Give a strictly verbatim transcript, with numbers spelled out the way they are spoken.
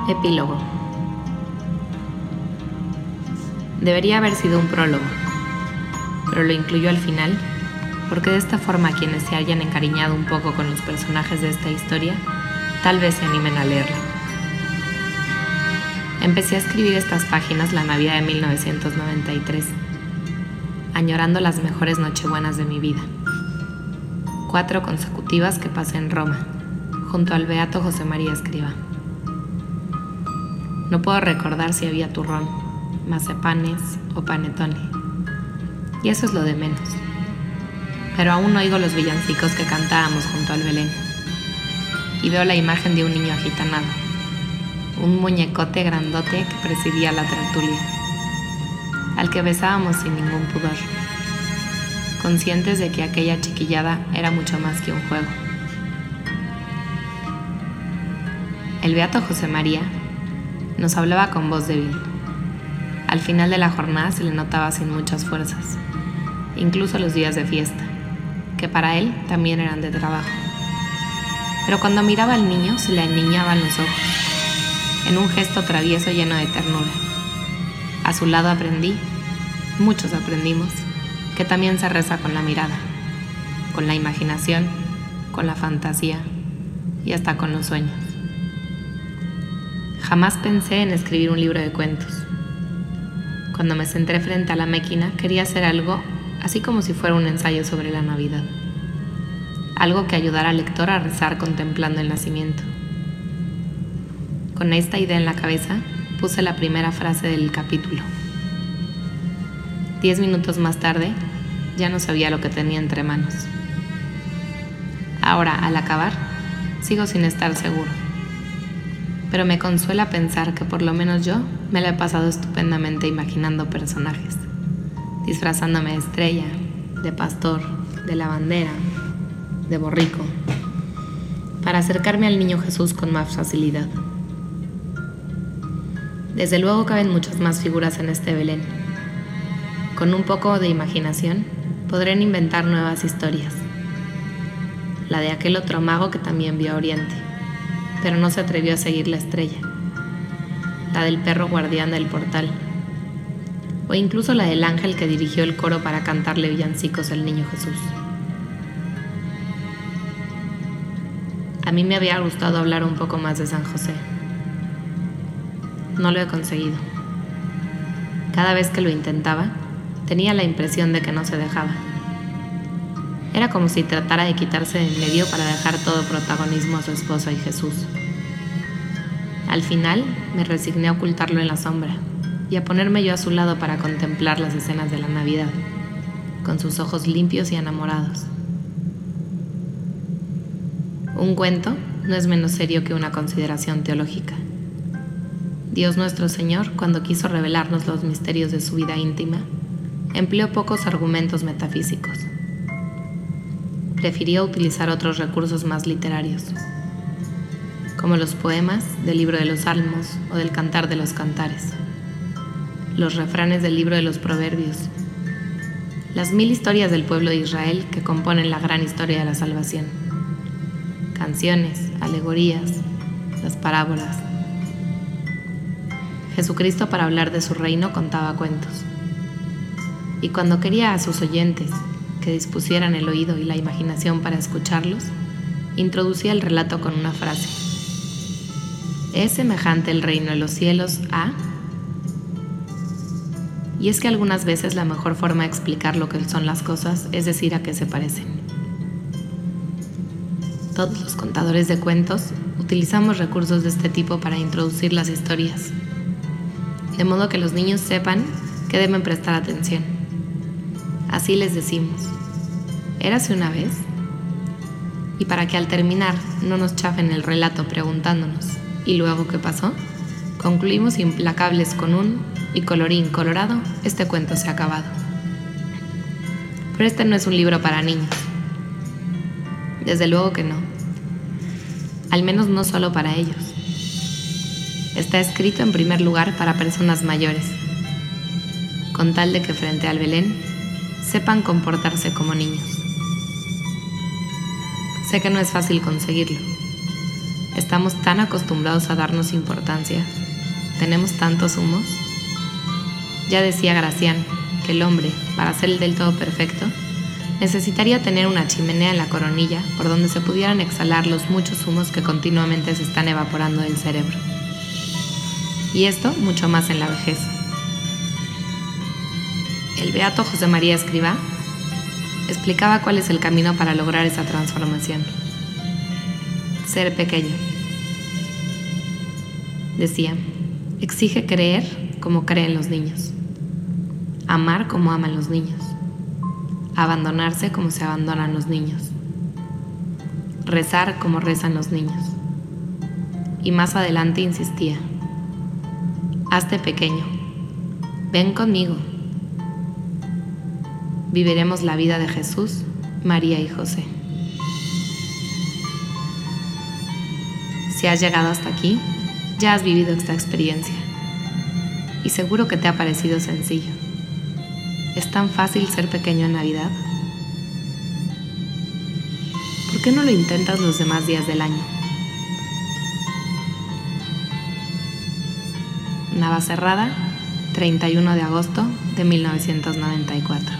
Epílogo. Debería haber sido un prólogo, pero lo incluyo al final porque de esta forma quienes se hayan encariñado un poco con los personajes de esta historia tal vez se animen a leerla. Empecé a escribir estas páginas la Navidad de mil novecientos noventa y tres, añorando las mejores nochebuenas de mi vida. Cuatro consecutivas que pasé en Roma, junto al beato José María Escrivá. No puedo recordar si había turrón, mazapanes o panetone, y eso es lo de menos. Pero aún oigo los villancicos que cantábamos junto al Belén, y veo la imagen de un niño agitanado, un muñecote grandote que presidía la tertulia, al que besábamos sin ningún pudor, conscientes de que aquella chiquillada era mucho más que un juego. El beato José María nos hablaba con voz débil. Al final de la jornada se le notaba sin muchas fuerzas, incluso los días de fiesta, que para él también eran de trabajo. Pero cuando miraba al niño se le aniñaban los ojos, en un gesto travieso lleno de ternura. A su lado aprendí, muchos aprendimos, que también se reza con la mirada, con la imaginación, con la fantasía y hasta con los sueños. Jamás pensé en escribir un libro de cuentos. Cuando me senté frente a la máquina quería hacer algo así como si fuera un ensayo sobre la Navidad. Algo que ayudara al lector a rezar contemplando el nacimiento. Con esta idea en la cabeza puse la primera frase del capítulo. Diez minutos más tarde ya no sabía lo que tenía entre manos. Ahora, al acabar, sigo sin estar seguro. Pero me consuela pensar que por lo menos yo me la he pasado estupendamente imaginando personajes, disfrazándome de estrella, de pastor, de lavandera, de borrico, para acercarme al niño Jesús con más facilidad. Desde luego caben muchas más figuras en este Belén. Con un poco de imaginación podrán inventar nuevas historias. La de aquel otro mago que también vio a Oriente, pero no se atrevió a seguir la estrella, la del perro guardián del portal, o incluso la del ángel que dirigió el coro para cantarle villancicos al niño Jesús. A mí me había gustado hablar un poco más de San José. No lo he conseguido. Cada vez que lo intentaba, tenía la impresión de que no se dejaba. Era como si tratara de quitarse de en medio para dejar todo protagonismo a su esposa y Jesús. Al final, me resigné a ocultarlo en la sombra y a ponerme yo a su lado para contemplar las escenas de la Navidad, con sus ojos limpios y enamorados. Un cuento no es menos serio que una consideración teológica. Dios nuestro Señor, cuando quiso revelarnos los misterios de su vida íntima, empleó pocos argumentos metafísicos. Prefirió utilizar otros recursos más literarios, como los poemas del libro de los Salmos o del Cantar de los Cantares, los refranes del libro de los Proverbios, las mil historias del pueblo de Israel que componen la gran historia de la salvación, canciones, alegorías, las parábolas. Jesucristo, para hablar de su reino, contaba cuentos. Y cuando quería a sus oyentes que dispusieran el oído y la imaginación para escucharlos, introducía el relato con una frase. ¿Es semejante el reino de los cielos a? Y es que algunas veces la mejor forma de explicar lo que son las cosas es decir a qué se parecen. Todos los contadores de cuentos utilizamos recursos de este tipo para introducir las historias, de modo que los niños sepan que deben prestar atención. Así les decimos, érase una vez, y para que al terminar no nos chafen el relato preguntándonos ¿y luego qué pasó?, concluimos implacables con un y colorín colorado, este cuento se ha acabado. Pero este no es un libro para niños. Desde luego que no. Al menos no solo para ellos. Está escrito en primer lugar para personas mayores, con tal de que frente al Belén sepan comportarse como niños. Sé que no es fácil conseguirlo, Estamos tan acostumbrados a darnos importancia. ¿Tenemos tantos humos? Ya decía Gracián que el hombre, para ser el del todo perfecto, necesitaría tener una chimenea en la coronilla por donde se pudieran exhalar los muchos humos que continuamente se están evaporando del cerebro. Y esto mucho más en la vejez. El beato José María Escrivá explicaba cuál es el camino para lograr esa transformación. Ser pequeño. Decía, exige creer como creen los niños, amar como aman los niños, abandonarse como se abandonan los niños, rezar como rezan los niños. Y más adelante insistía, hazte pequeño, ven conmigo. Viviremos la vida de Jesús, María y José. Si has llegado hasta aquí, ya has vivido esta experiencia y seguro que te ha parecido sencillo. ¿Es tan fácil ser pequeño en Navidad? ¿Por qué no lo intentas los demás días del año? Navacerrada, treinta y uno de agosto de mil novecientos noventa y cuatro.